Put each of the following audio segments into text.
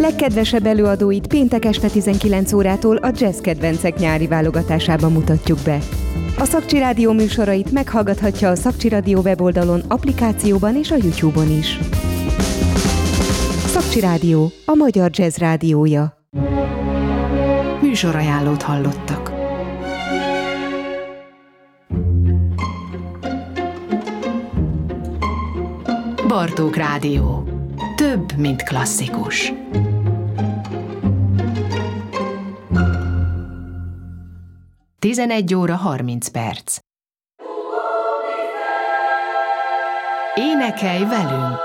Legkedvesebb előadóit péntek este 19 órától a Jazz Kedvencek nyári válogatásában mutatjuk be. A Szakcsi Rádió műsorait meghallgathatja a Szakcsi Rádió weboldalon, applikációban és a YouTube-on is. Szakcsi Rádió, a magyar jazz rádiója. Műsorajánlót hallottak. Bartók Rádió. Több, mint klasszikus. Tizenegy óra 30 perc. Énekelj velünk!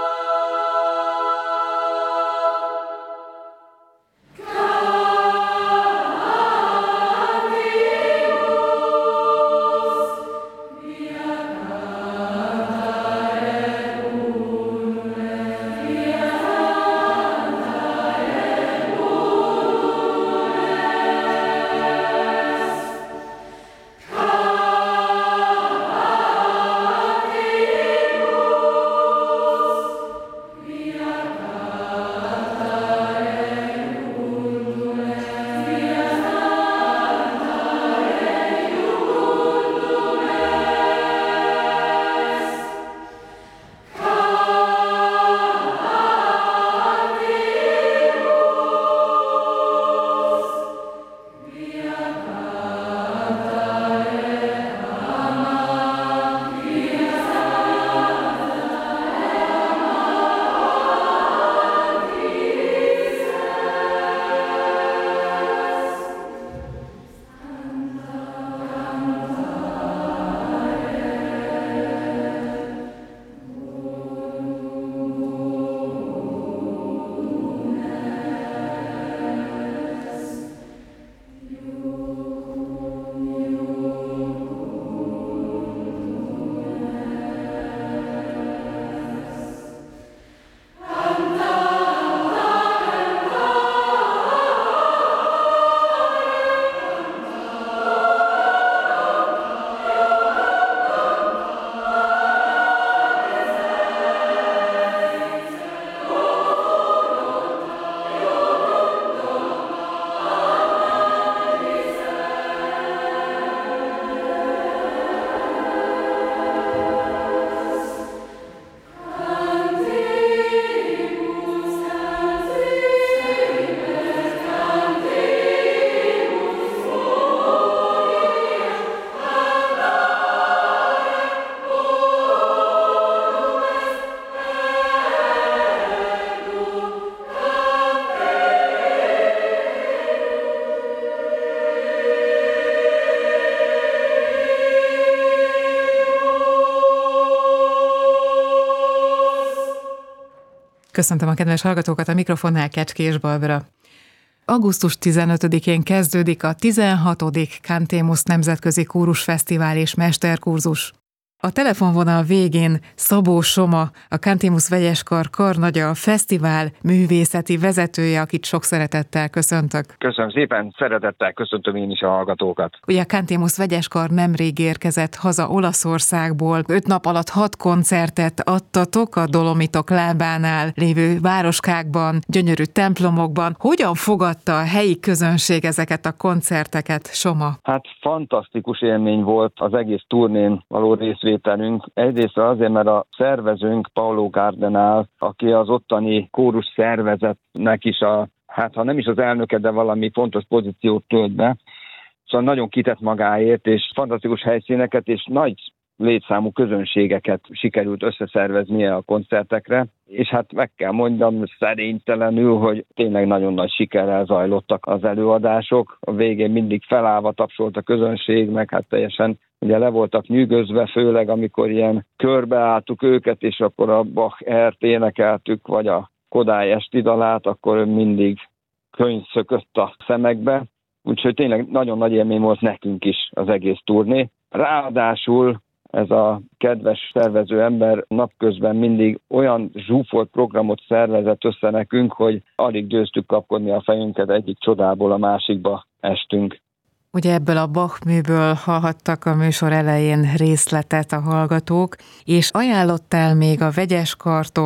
Köszöntöm a kedves hallgatókat, a mikrofonnál Kecskés Barbara. Augusztus 15-én kezdődik a 16. Cantemus Nemzetközi Kórusfesztivál és Mesterkurzus. A telefonvonal végén Szabó Soma, a Cantemus Vegyeskar karnagya, a fesztivál művészeti vezetője, akit sok szeretettel köszöntök. Köszönöm szépen, szeretettel köszöntöm én is a hallgatókat. Ugye a Cantemus Vegyeskar nemrég érkezett haza Olaszországból. 5 nap alatt 6 koncertet adtatok a Dolomitok lábánál lévő városkákban, gyönyörű templomokban. Hogyan fogadta a helyi közönség ezeket a koncerteket, Soma? Hát fantasztikus élmény volt az egész turnén való részvételünk. Egyrészt azért, mert a szervezőnk Paolo Cardenal, aki az ottani kórus szervezetnek is ha nem is az elnöke, de valami fontos pozíciót tölt be. Szóval nagyon kitett magáért, és fantasztikus helyszíneket, és nagy létszámú közönségeket sikerült összeszerveznie a koncertekre, és hát meg kell mondjam szerénytelenül, hogy tényleg nagyon nagy sikerrel zajlottak az előadások. A végén mindig felállva tapsolt a közönség, meg hát teljesen ugye le voltak nyűgözve, főleg amikor ilyen körbeálltuk őket, és akkor a Bach ert énekeltük, vagy a Kodály esti dalát, akkor mindig könyv szökött a szemekbe. Úgyhogy tényleg nagyon nagy élmény volt nekünk is az egész turné. Ráadásul ez a kedves szervező ember napközben mindig olyan zsúfolt programot szervezett össze nekünk, hogy alig győztük kapkodni a fejünket, egyik csodából a másikba estünk. Ugye ebből a Bach műből hallhattak a műsor elején részletet a hallgatók, és ajánlottál még a Vegyeskartól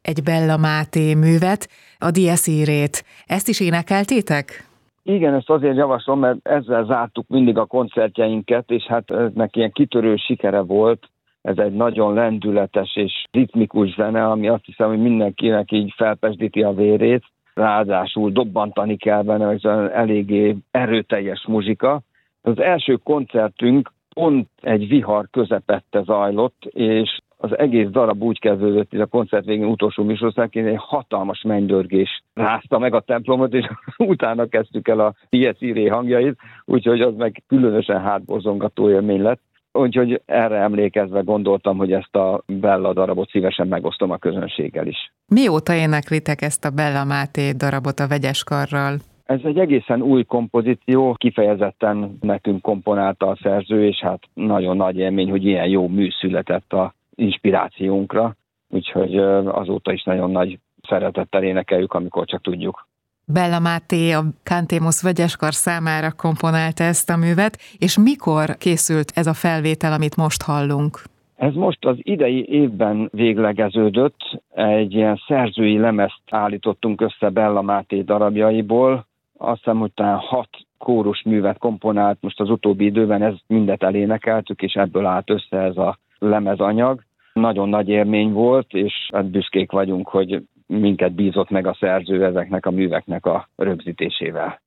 egy Bella Máté művet, a Dies Irae-t. Ezt is énekeltétek? Igen, ezt azért javaslom, mert ezzel zártuk mindig a koncertjeinket, és hát ennek ilyen kitörő sikere volt. Ez egy nagyon lendületes és ritmikus zene, ami azt hiszem, hogy mindenkinek így felpesdíti a vérét. Ráadásul dobbantani kell benne, ez eléggé erőteljes muzsika. Az első koncertünk pont egy vihar közepette zajlott, és az egész darab úgy kezdődött, hogy a koncert végén utolsó műsországként egy hatalmas mennydörgés rázta meg a templomot, és utána kezdtük el a Dies Irae hangjait, úgyhogy az meg különösen hátborzongató élmény lett. Úgyhogy erre emlékezve gondoltam, hogy ezt a Bella darabot szívesen megosztom a közönséggel is. Mióta éneklitek ezt a Bella Máté darabot a vegyes karral? Ez egy egészen új kompozíció, kifejezetten nekünk komponálta a szerző, és hát nagyon nagy élmény, hogy ilyen jó mű született a inspirációnkra, úgyhogy azóta is nagyon nagy szeretettel énekeljük, amikor csak tudjuk. Bella Máté a Cantémus vegyeskar számára komponálta ezt a művet, és mikor készült ez a felvétel, amit most hallunk? Ez most az idei évben véglegeződött, egy ilyen szerzői lemezt állítottunk össze Bella Máté darabjaiból. Azt hiszem, hogy talán 6 kórus művet komponált, most az utóbbi időben ezt mindet elénekeltük, és ebből állt össze ez a lemezanyag. Nagyon nagy élmény volt, és hát büszkék vagyunk, hogy minket bízott meg a szerző ezeknek a műveknek a rögzítésével.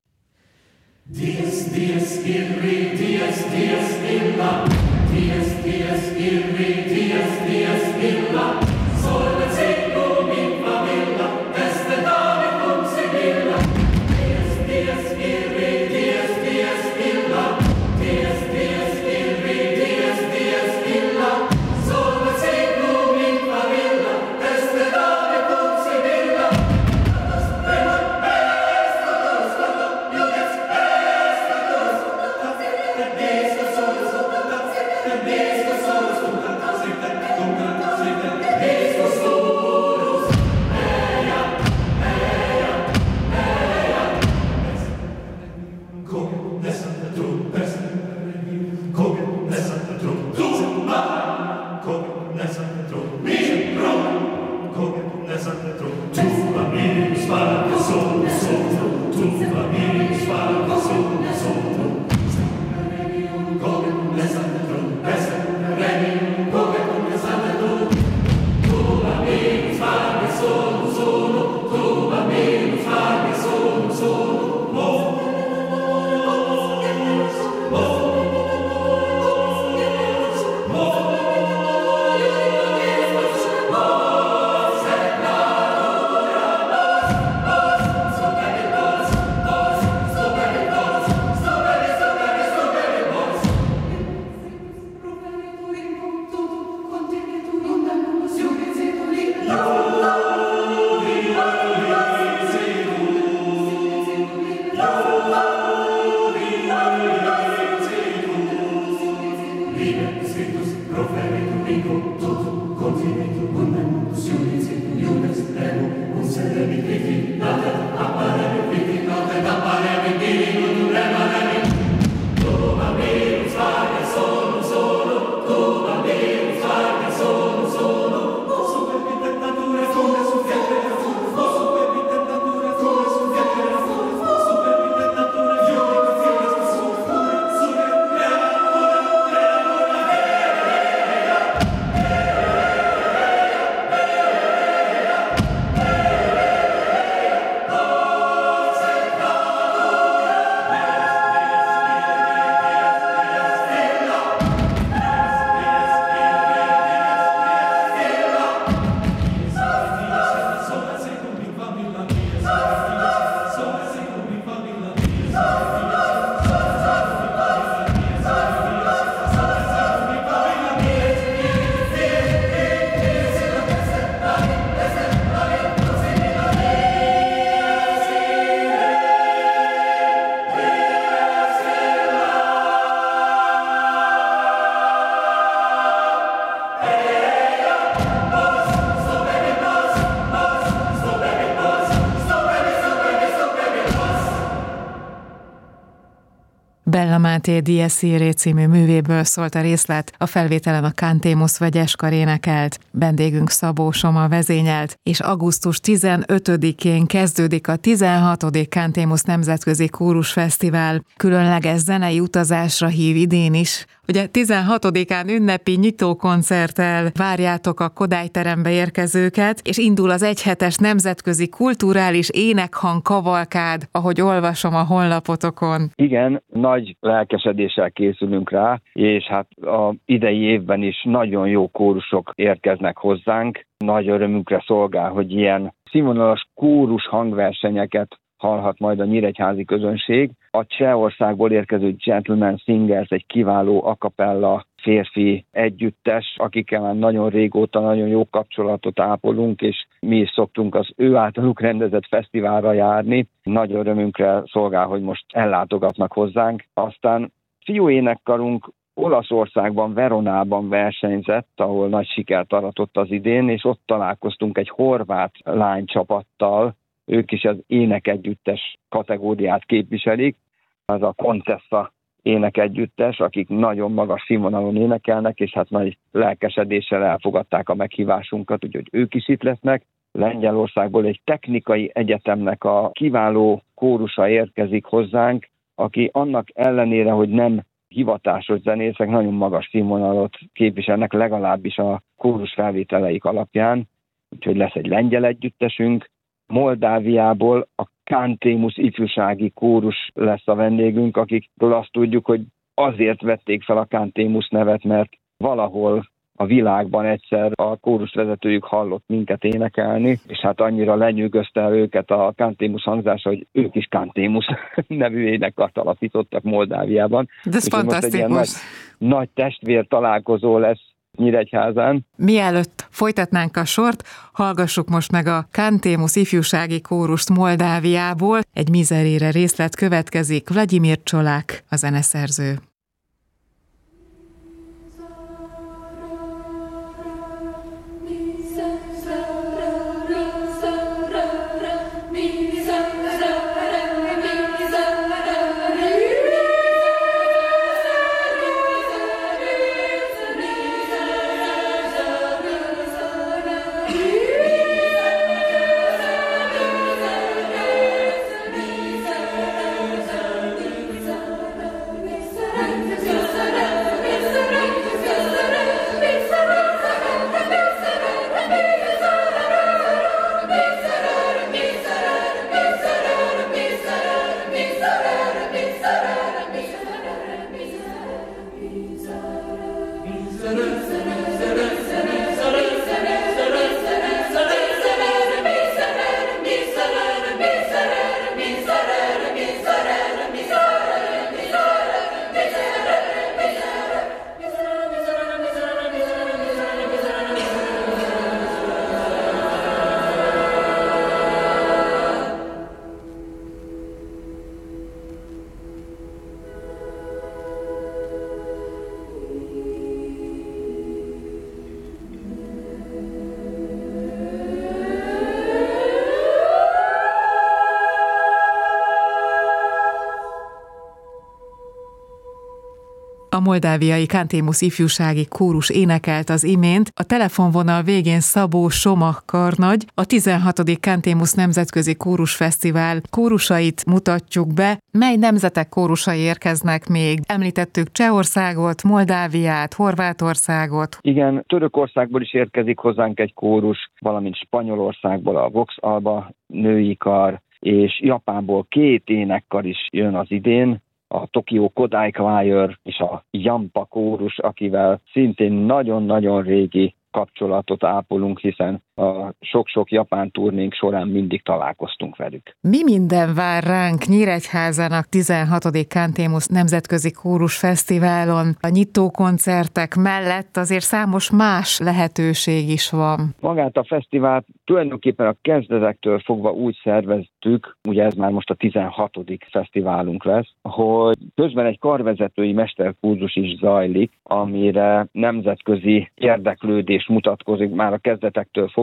Dies, dies, irae, dies, dies, illa. Dies, dies, irae, dies, dies, illa. Solvet secum in favilla, est Davidum Sibylla. Dies, dies, irae, dies, dies, illa. Dies, dies, irae, dies, dies, illa. Solvet secum in favilla, est Davidum Sibylla. Bella Máté Dies Irae című művéből szólt a részlet, a felvételen a Cantemus vegyeskar énekelt, vendégünk Szabó Soma vezényelt, és augusztus 15-én kezdődik a 16. Cantemus Nemzetközi Kórusfesztivál. Különleges zenei utazásra hív idén is. Ugye 16-án ünnepi nyitókoncerttel várjátok a Kodály terembe érkezőket, és indul az egyhetes nemzetközi kulturális énekhang kavalkád, ahogy olvasom a honlapotokon. Igen, nagy lelkesedéssel készülünk rá, és hát az idei évben is nagyon jó kórusok érkeznek hozzánk. Nagy örömünkre szolgál, hogy ilyen színvonalas kórus hangversenyeket hallhat majd a nyíregyházi közönség. A Csehországból érkező Gentleman Singers egy kiváló a cappella férfi együttes, akikkel már nagyon régóta nagyon jó kapcsolatot ápolunk, és mi is szoktunk az ő általuk rendezett fesztiválra járni. Nagy örömünkre szolgál, hogy most ellátogatnak hozzánk. Aztán fiúénekkarunk Olaszországban, Veronában versenyzett, ahol nagy sikert aratott az idén, és ott találkoztunk egy horvát lánycsapattal. Ők is az énekegyüttes kategóriát képviselik. Az a Contessa énekegyüttes, akik nagyon magas színvonalon énekelnek, és hát nagy lelkesedéssel elfogadták a meghívásunkat, úgyhogy ők is itt lesznek. Lengyelországból egy technikai egyetemnek a kiváló kórusa érkezik hozzánk, aki annak ellenére, hogy nem hivatásos zenészek, nagyon magas színvonalat képviselnek, legalábbis a kórus felvételeik alapján, úgyhogy lesz egy lengyel együttesünk. Moldáviából a Cantemus ifjúsági kórus lesz a vendégünk, akikről azt tudjuk, hogy azért vették fel a Cantemus nevet, mert valahol a világban egyszer a kórusvezetőjük hallott minket énekelni, és hát annyira lenyűgözte őket a Cantemus hangzása, hogy ők is Cantemus nevű énekkart alapítottak Moldáviában. De ez fantasztikus. Most egy nagy testvér találkozó lesz Nyíregyházán. Mielőtt folytatnánk a sort, hallgassuk most meg a Cantemus ifjúsági kórust Moldáviából. Egy Miserere részlet következik, Vladimir Csolák a zeneszerző. A moldáviai Cantemus ifjúsági kórus énekelt az imént, a telefonvonal végén Szabó Soma karnagy, a 16. Cantemus Nemzetközi Kórusfesztivál kórusait mutatjuk be. Mely nemzetek kórusai érkeznek még? Említettük Csehországot, Moldáviát, Horvátországot. Igen, Törökországból is érkezik hozzánk egy kórus, valamint Spanyolországból a Vox Alba női kar, és Japánból 2 énekkar is jön az idén, a Tokyo Kodai Choir és a Jampa kórus, akivel szintén nagyon-nagyon régi kapcsolatot ápolunk, hiszen a sok-sok japán turnénk során mindig találkoztunk velük. Mi minden vár ránk Nyíregyházán a 16. Cantemus Nemzetközi Kórusfesztiválon? A nyitókoncertek mellett azért számos más lehetőség is van. Magát a fesztivált tulajdonképpen a kezdetektől fogva úgy szerveztük, ugye ez már most a 16. fesztiválunk lesz, hogy közben egy karvezetői mesterkurzus is zajlik, amire nemzetközi érdeklődés mutatkozik már a kezdetektől fogva,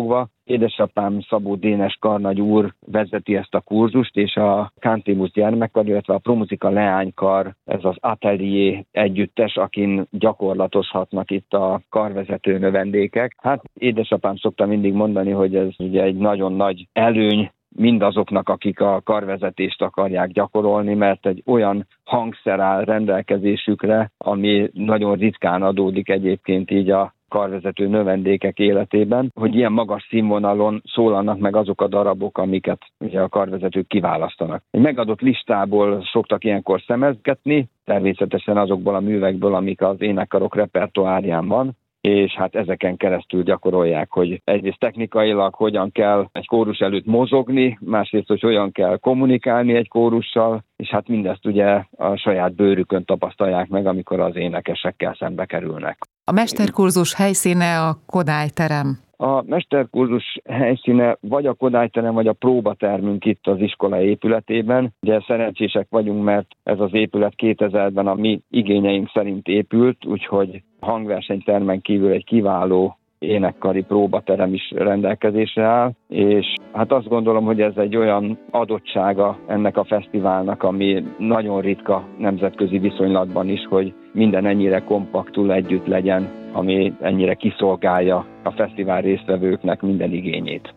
Édesapám Szabó Dénes karnagy úr vezeti ezt a kurzust, és a Cantemus gyermekkar, illetve a Promuzika leánykar, ez az atelier együttes, akin gyakorlatozhatnak itt a karvezető növendékek. Hát édesapám szokta mindig mondani, hogy ez ugye egy nagyon nagy előny mindazoknak, akik a karvezetést akarják gyakorolni, mert egy olyan hangszer áll rendelkezésükre, ami nagyon ritkán adódik egyébként így a karvezető növendékek életében, hogy ilyen magas színvonalon szólalnak meg azok a darabok, amiket ugye a karvezetők kiválasztanak. Egy megadott listából szoktak ilyenkor szemezgetni, természetesen azokból a művekből, amik az énekkarok repertoárján van, és hát ezeken keresztül gyakorolják, hogy egyrészt technikailag hogyan kell egy kórus előtt mozogni, másrészt, hogy hogyan kell kommunikálni egy kórussal, és hát mindezt ugye a saját bőrükön tapasztalják meg, amikor az énekesekkel szembe kerülnek. A mesterkurzus helyszíne a Kodály terem. A mesterkurzus helyszíne vagy a Kodály terem, vagy a próbatermünk itt az iskola épületében. Ugye szerencsések vagyunk, mert ez az épület 2000-ben a mi igényeink szerint épült, úgyhogy hangversenytermen kívül egy kiváló énekkari próbaterem is rendelkezésre áll, és hát azt gondolom, hogy ez egy olyan adottsága ennek a fesztiválnak, ami nagyon ritka nemzetközi viszonylatban is, hogy minden ennyire kompaktul együtt legyen, ami ennyire kiszolgálja a fesztivál résztvevőknek minden igényét.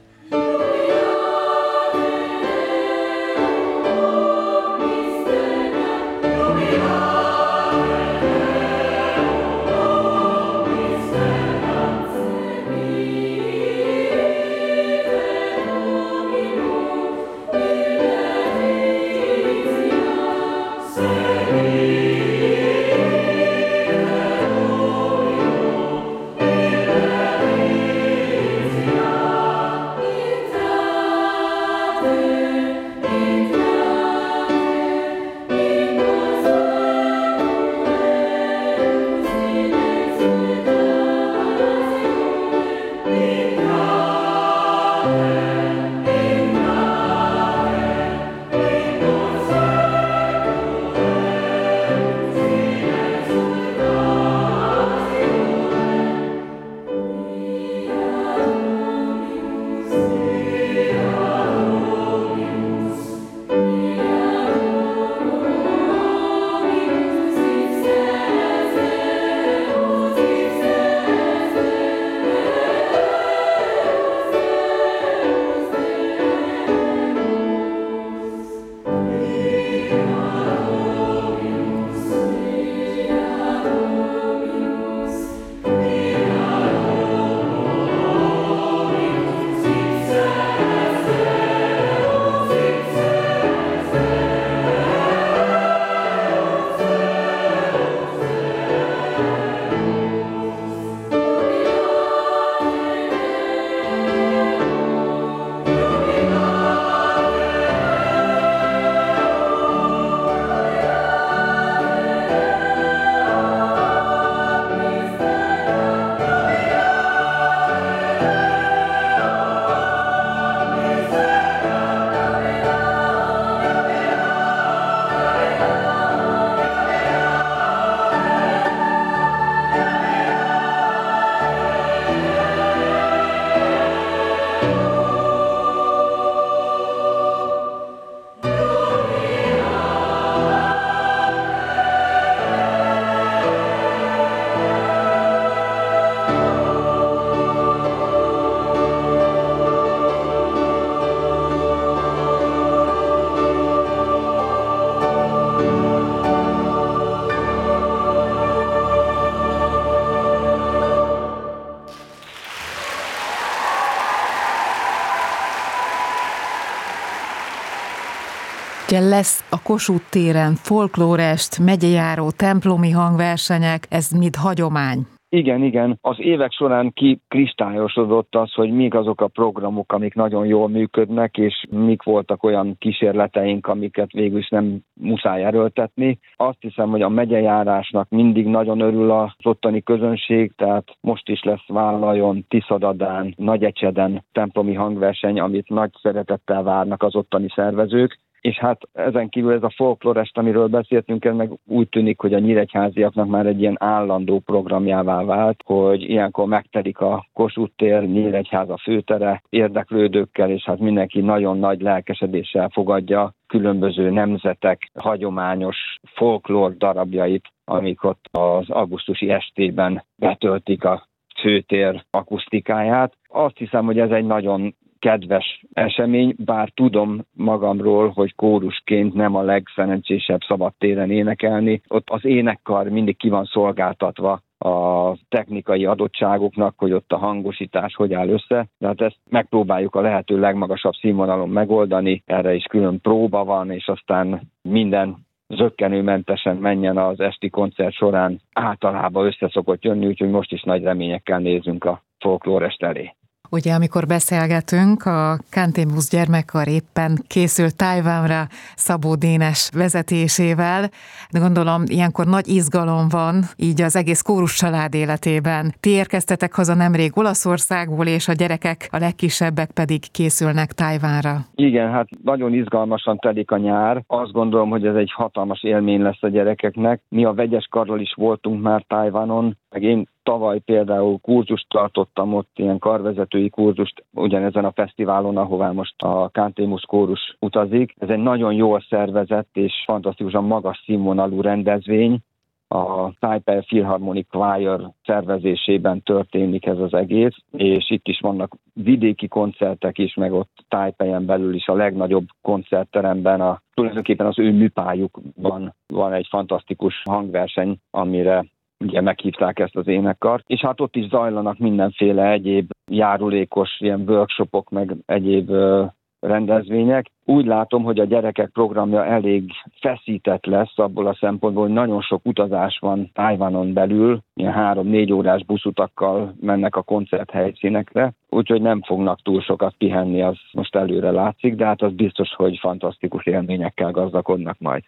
Lesz a Kossuth téren folklórest, megyejáró, templomi hangversenyek, ez mind hagyomány. Igen. Az évek során kikristályosodott az, hogy mik azok a programok, amik nagyon jól működnek, és mik voltak olyan kísérleteink, amiket végül is nem muszáj erőltetni. Azt hiszem, hogy a megyejárásnak mindig nagyon örül az ottani közönség, tehát most is lesz Vállajon, Tiszadadán, Nagyecseden templomi hangverseny, amit nagy szeretettel várnak az ottani szervezők. és hát ezen kívül ez a folklórest, amiről beszéltünk, ez meg úgy tűnik, hogy a nyíregyháziaknak már egy ilyen állandó programjává vált, hogy ilyenkor megtelik a Kossuth tér, Nyíregyháza főtere érdeklődőkkel, és hát mindenki nagyon nagy lelkesedéssel fogadja különböző nemzetek hagyományos folklór darabjait, amik ott az augusztusi estében betöltik a főtér akusztikáját. Azt hiszem, hogy ez egy nagyon kedves esemény, bár tudom magamról, hogy kórusként nem a legszerencsésebb szabadtéren énekelni. Ott az énekkar mindig ki van szolgáltatva a technikai adottságoknak, hogy ott a hangosítás hogy áll össze, de hát ezt megpróbáljuk a lehető legmagasabb színvonalon megoldani, erre is külön próba van, és aztán minden zökkenőmentesen menjen az esti koncert során, általában össze szokott jönni, úgyhogy most is nagy reményekkel nézünk a folklórest elé. Ugye, amikor beszélgetünk, a Cantémus gyermekkar éppen készül Tajvanra Szabó Dénes vezetésével, de gondolom ilyenkor nagy izgalom van így az egész kórus család életében. Ti érkeztetek haza nemrég Olaszországból, és a gyerekek, a legkisebbek pedig készülnek Tajvanra. Igen, hát nagyon izgalmasan telik a nyár. Azt gondolom, hogy ez egy hatalmas élmény lesz a gyerekeknek. Mi a vegyes karral is voltunk már Tajvanon, meg én tavaly például kurzust tartottam ott, ilyen karvezetői kurzust, ugyanezen a fesztiválon, ahová most a Cantémus kórus utazik. Ez egy nagyon jól szervezett és fantasztikusan magas színvonalú rendezvény. A Taipei Philharmonic Choir szervezésében történik ez az egész, és itt is vannak vidéki koncertek is, meg ott Taipeien belül is a legnagyobb koncertteremben, tulajdonképpen az ő műpályukban van egy fantasztikus hangverseny, amire ugye meghívták ezt az énekkart, és hát ott is zajlanak mindenféle egyéb járulékos ilyen workshopok, meg egyéb rendezvények. Úgy látom, hogy a gyerekek programja elég feszített lesz abból a szempontból, hogy nagyon sok utazás van Tajvanon belül, ilyen 3-4 órás buszutakkal mennek a koncerthelyszínekre, úgyhogy nem fognak túl sokat pihenni, az most előre látszik, de hát az biztos, hogy fantasztikus élményekkel gazdagodnak majd.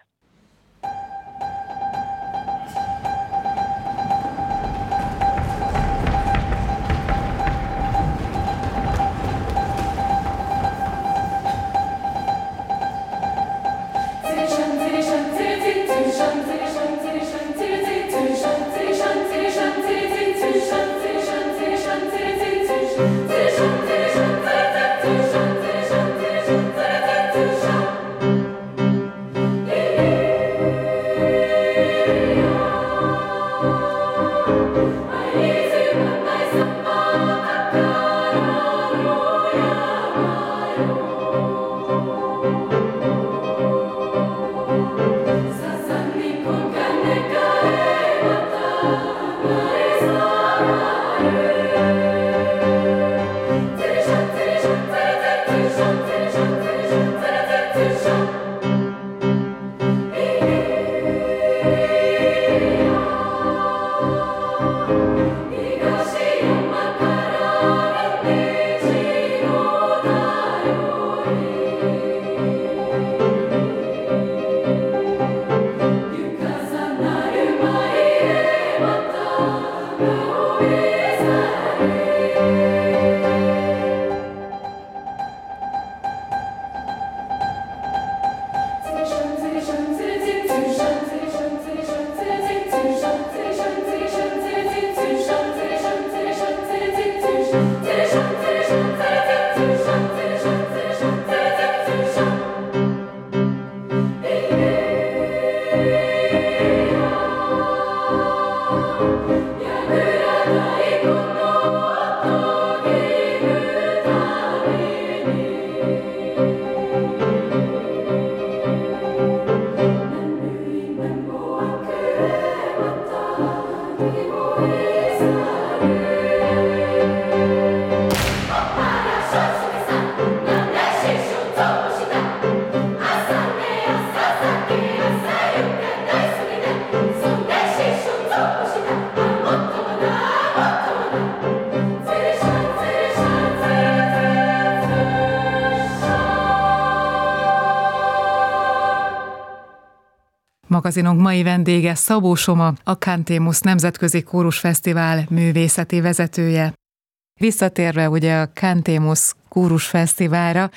Magazinunk mai vendége Szabó Soma, a Cantémus Nemzetközi Kórusfesztivál művészeti vezetője. Visszatérve ugye a Cantémus Kórusfesztiválra,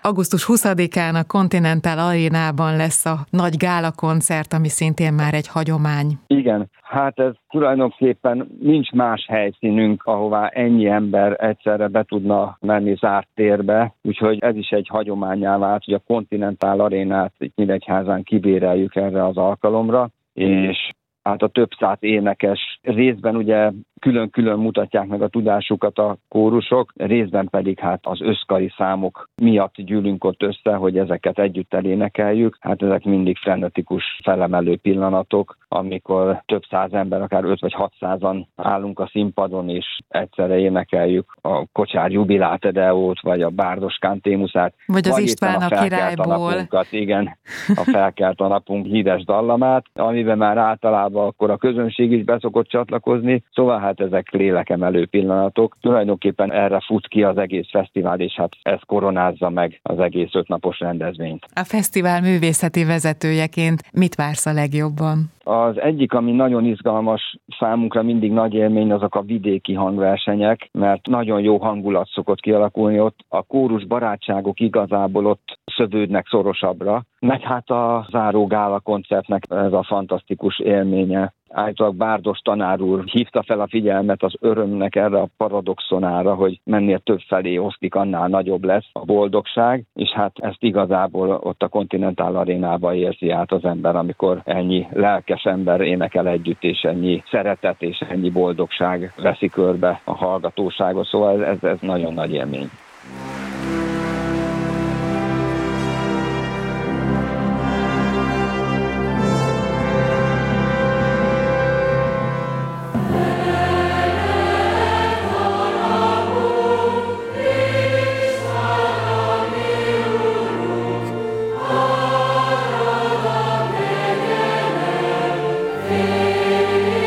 Augusztus 20-án a Continental Arénában lesz a nagy gála koncert, ami szintén már egy hagyomány. Igen, hát ez tulajdonképpen nincs más helyszínünk, ahová ennyi ember egyszerre be tudna menni zárt térbe, úgyhogy ez is egy hagyománnyá vált, hogy a Continental Arénát itt Nyíregyházán kibéreljük erre az alkalomra, és hát a több száz énekes részben ugye külön-külön mutatják meg a tudásukat a kórusok, részben pedig hát az összkari számok miatt gyűlünk ott össze, hogy ezeket együtt elénekeljük. Hát ezek mindig frenetikus, felemelő pillanatok, amikor több száz ember, akár 5 vagy 600-an állunk a színpadon, és egyszerre énekeljük a Kocsár jubilátedeót, vagy a Bárdos Cantémusát, vagy az István a királyból. Igen, a Felkelt a napunk híres dallamát, amiben már általában akkor a közönség is beszokott csatlakozni, szóval hát ezek lélekemelő pillanatok. Tulajdonképpen erre fut ki az egész fesztivál, és hát ez koronázza meg az egész 5 napos rendezvényt. A fesztivál művészeti vezetőjeként mit vársz a legjobban? Az egyik, ami nagyon izgalmas számunkra, mindig nagy élmény, azok a vidéki hangversenyek, mert nagyon jó hangulat szokott kialakulni ott. A kórus barátságok igazából ott szövődnek szorosabbra, meg hát a záró gála koncertnek ez a fantasztikus élménye. Állítólag Bárdos tanár úr hívta fel a figyelmet az örömnek erre a paradoxonára, hogy mennél több felé osztik, annál nagyobb lesz a boldogság, és hát ezt igazából ott a Continental Arénába érzi át az ember, amikor ennyi lelkes ember énekel együtt, és ennyi szeretet és ennyi boldogság veszi körbe a hallgatóságot, szóval ez nagyon nagy élmény.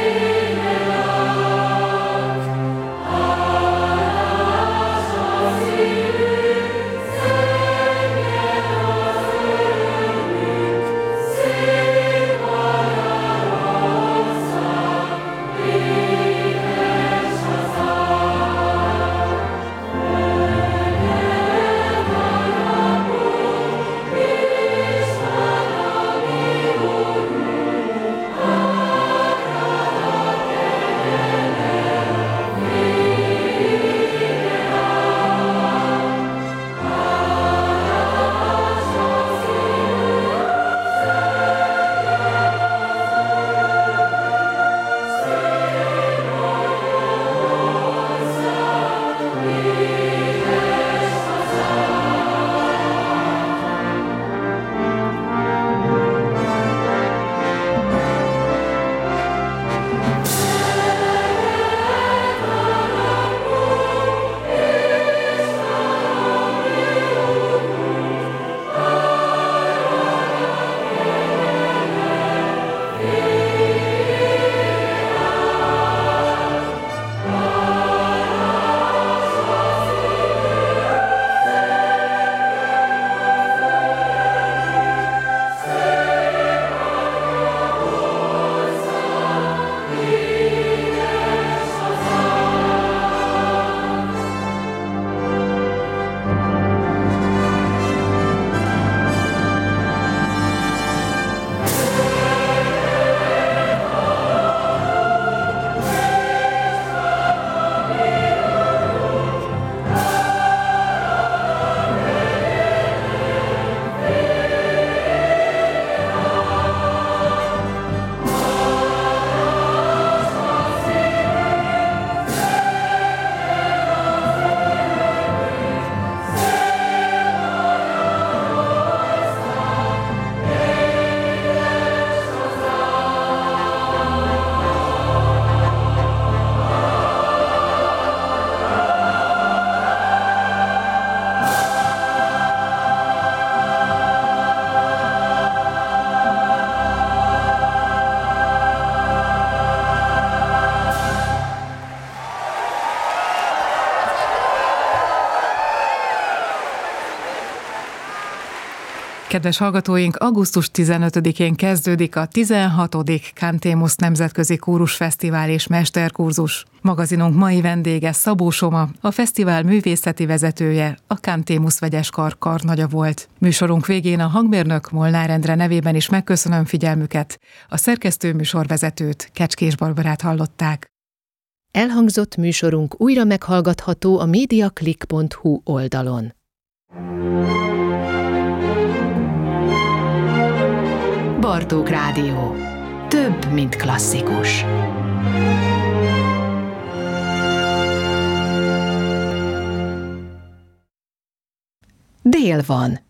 Amen. Kedves hallgatóink, augusztus 15-én kezdődik a 16. Cantemus Nemzetközi Kórusfesztivál és Mesterkurzus. Magazinunk mai vendége Szabó Soma, a fesztivál művészeti vezetője, a Cantemus Vegyeskar karnagya volt. Műsorunk végén a hangmérnök Molnár Endre nevében is megköszönöm figyelmüket. A szerkesztő műsorvezetőt, Kecskés Barbarát hallották. Elhangzott műsorunk újra meghallgatható a mediaclick.hu oldalon. Bartók Rádió. Több, mint klasszikus. Dél van.